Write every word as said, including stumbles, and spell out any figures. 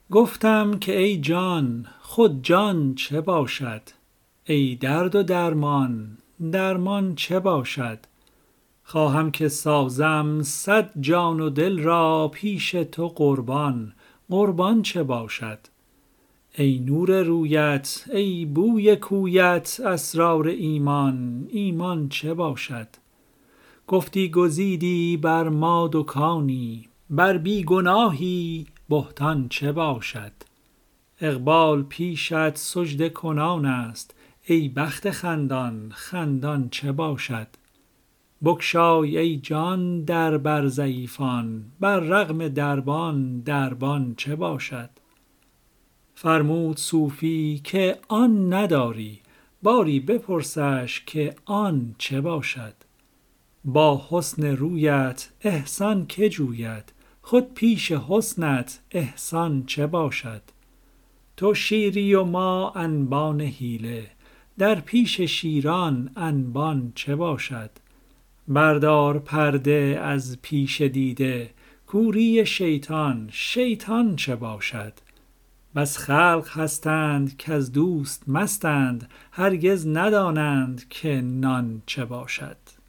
گفتم که ای جان خود جان چه باشد؟ ای درد و درمان درمان چه باشد؟ خواهم که سازم صد جان و دل را پیش تو قربان، قربان چه باشد؟ ای نور رویت ای بوی کویت اسرار ایمان، ایمان چه باشد؟ گفتی گزیدی بر ما دکانی، بر بی گناهی بهتان چه باشد؟ اقبال پیشت سجده کنان است، ای بخت خندان خندان چه باشد؟ بگشای ای جان در بر ضعیفان، بر رغم دربان دربان چه باشد؟ فرمود صوفی که آن نداری، باری بپرسش که آن چه باشد؟ با حسن رویت احسان که جوید، خود پیش حسنت احسان چه باشد؟ تو شیری و ما انبان حیله، در پیش شیران انبان چه باشد؟ بردار پرده از پیش دیده، کوری شیطان شیطان چه باشد؟ بس خلق هستند کز دوست مستند، هرگز ندانند که نان چه باشد.